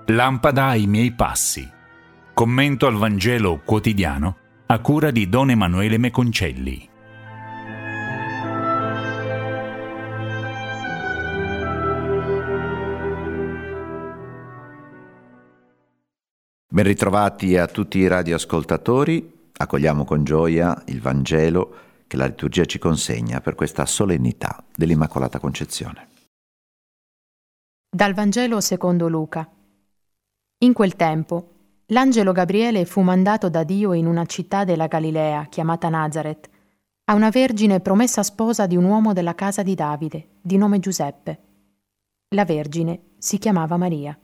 Lampada ai miei passi. Commento al Vangelo quotidiano a cura di Don Emanuele Meconcelli. Ben ritrovati a tutti i radioascoltatori. Accogliamo con gioia il Vangelo che la liturgia ci consegna per questa solennità dell'Immacolata Concezione. Dal Vangelo secondo Luca. In quel tempo, l'angelo Gabriele fu mandato da Dio in una città della Galilea, chiamata Nazaret, a una vergine promessa sposa di un uomo della casa di Davide, di nome Giuseppe. La vergine si chiamava Maria.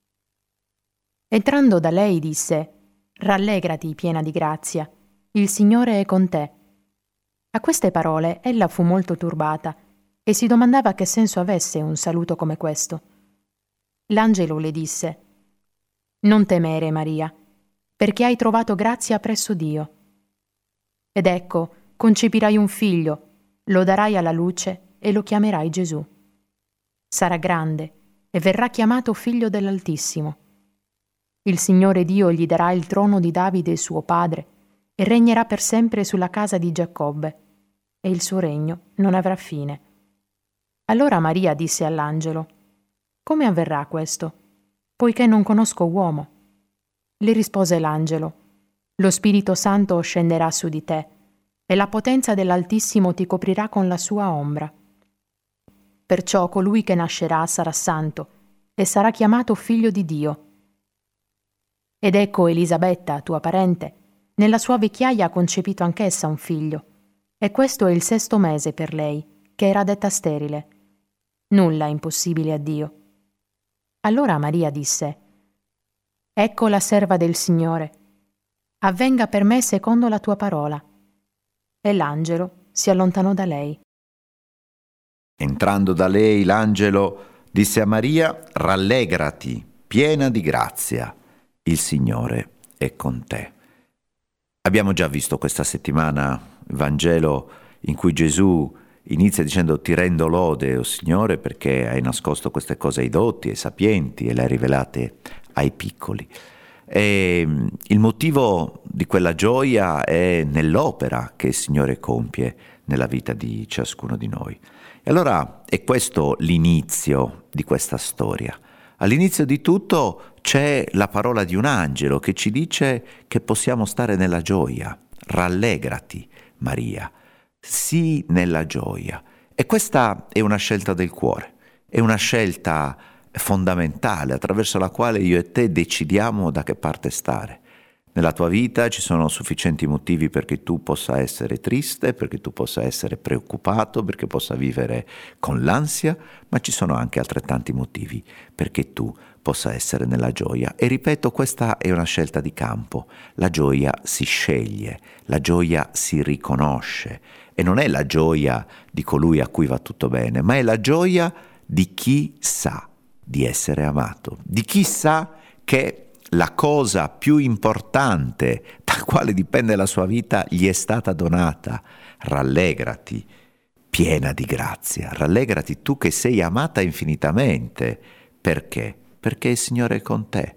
Entrando da lei disse: «Rallegrati, piena di grazia, il Signore è con te». A queste parole ella fu molto turbata e si domandava che senso avesse un saluto come questo. L'angelo le disse: «Non temere, Maria, perché hai trovato grazia presso Dio. Ed ecco, concepirai un figlio, lo darai alla luce e lo chiamerai Gesù. Sarà grande e verrà chiamato Figlio dell'Altissimo. Il Signore Dio gli darà il trono di Davide suo padre e regnerà per sempre sulla casa di Giacobbe, e il suo regno non avrà fine». Allora Maria disse all'angelo: «Come avverrà questo, poiché non conosco uomo?» Le rispose l'angelo: «Lo Spirito Santo scenderà su di te, e la potenza dell'Altissimo ti coprirà con la sua ombra. Perciò colui che nascerà sarà santo, e sarà chiamato Figlio di Dio. Ed ecco Elisabetta, tua parente, nella sua vecchiaia ha concepito anch'essa un figlio, e questo è il 6° mese per lei, che era detta sterile. Nulla è impossibile a Dio». Allora Maria disse: «Ecco la serva del Signore, avvenga per me secondo la tua parola». E l'angelo si allontanò da lei. Entrando da lei, l'angelo disse a Maria: «Rallegrati, piena di grazia, il Signore è con te». Abbiamo già visto questa settimana il Vangelo in cui Gesù inizia dicendo: «Ti rendo lode, o Signore, perché hai nascosto queste cose ai dotti, ai sapienti, e le hai rivelate ai piccoli». E il motivo di quella gioia è nell'opera che il Signore compie nella vita di ciascuno di noi. E allora è questo l'inizio di questa storia. All'inizio di tutto c'è la parola di un angelo che ci dice che possiamo stare nella gioia. Rallegrati, Maria, sii nella gioia. E questa è una scelta del cuore, è una scelta fondamentale attraverso la quale io e te decidiamo da che parte stare. Nella tua vita ci sono sufficienti motivi perché tu possa essere triste, perché tu possa essere preoccupato, perché possa vivere con l'ansia, ma ci sono anche altrettanti motivi perché tu possa essere nella gioia. E ripeto, questa è una scelta di campo. La gioia si sceglie, la gioia si riconosce, e non è la gioia di colui a cui va tutto bene, ma è la gioia di chi sa di essere amato, di chi sa che la cosa più importante dal quale dipende la sua vita gli è stata donata. Rallegrati, piena di grazia, rallegrati tu che sei amata infinitamente. Perché? Perché il Signore è con te.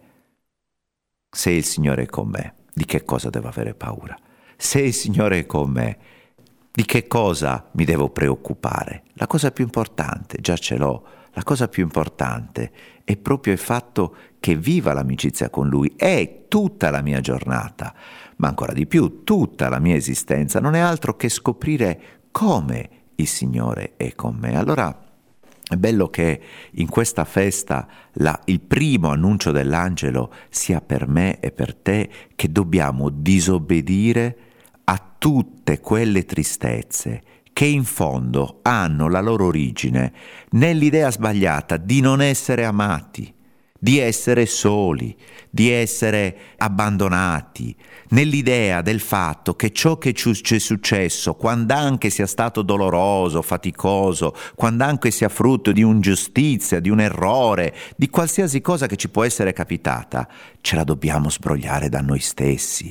Se il Signore è con me, di che cosa devo avere paura? Se il Signore è con me, di che cosa mi devo preoccupare? La cosa più importante, già ce l'ho. La cosa più importante è proprio il fatto che viva l'amicizia con Lui. È tutta la mia giornata, ma ancora di più, tutta la mia esistenza non è altro che scoprire come il Signore è con me. Allora è bello che in questa festa il primo annuncio dell'angelo sia per me e per te, che dobbiamo disobbedire a tutte quelle tristezze che in fondo hanno la loro origine nell'idea sbagliata di non essere amati, di essere soli, di essere abbandonati, nell'idea del fatto che ciò che ci è successo, quando anche sia stato doloroso, faticoso, quando anche sia frutto di un'ingiustizia, di un errore, di qualsiasi cosa che ci può essere capitata, ce la dobbiamo sbrogliare da noi stessi.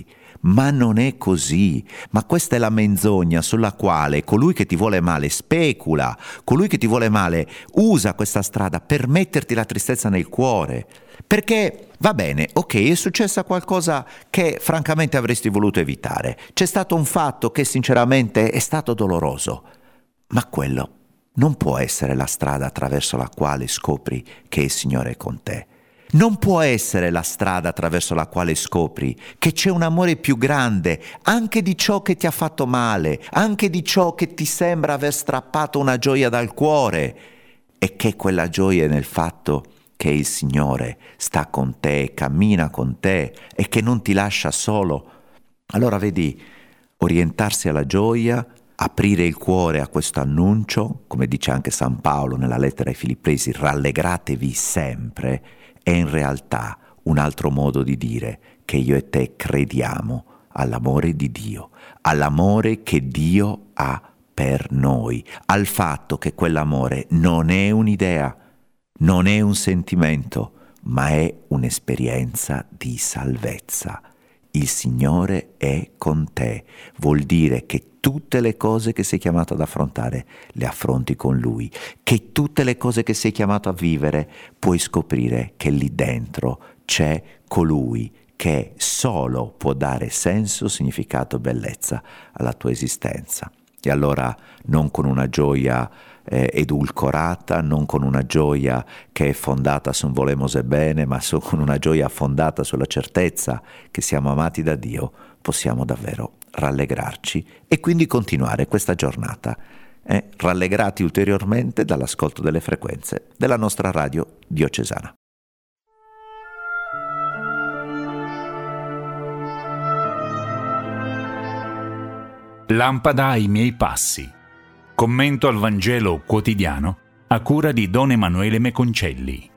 ma non è così. Ma questa è la menzogna sulla quale colui che ti vuole male specula, colui che ti vuole male usa questa strada per metterti la tristezza nel cuore. Perché va bene, ok, è successa qualcosa che francamente avresti voluto evitare, c'è stato un fatto che sinceramente è stato doloroso, ma quello non può essere la strada attraverso la quale scopri che il Signore è con te. Non può essere la strada attraverso la quale scopri che c'è un amore più grande anche di ciò che ti ha fatto male, anche di ciò che ti sembra aver strappato una gioia dal cuore, e che quella gioia è nel fatto che il Signore sta con te, cammina con te e che non ti lascia solo. Allora vedi, orientarsi alla gioia, aprire il cuore a questo annuncio, come dice anche San Paolo nella lettera ai Filippesi, rallegratevi sempre, è in realtà un altro modo di dire che io e te crediamo all'amore di Dio, all'amore che Dio ha per noi, al fatto che quell'amore non è un'idea, non è un sentimento, ma è un'esperienza di salvezza. Il Signore è con te, vuol dire che tutte le cose che sei chiamato ad affrontare le affronti con Lui, che tutte le cose che sei chiamato a vivere puoi scoprire che lì dentro c'è colui che solo può dare senso, significato, bellezza alla tua esistenza. E allora non con una gioia edulcorata, non con una gioia che è fondata su un volemos e bene, ma con una gioia fondata sulla certezza che siamo amati da Dio, possiamo davvero rallegrarci e quindi continuare questa giornata, rallegrati ulteriormente dall'ascolto delle frequenze della nostra radio diocesana. Lampada ai miei passi. Commento al Vangelo quotidiano a cura di Don Emanuele Meconcelli.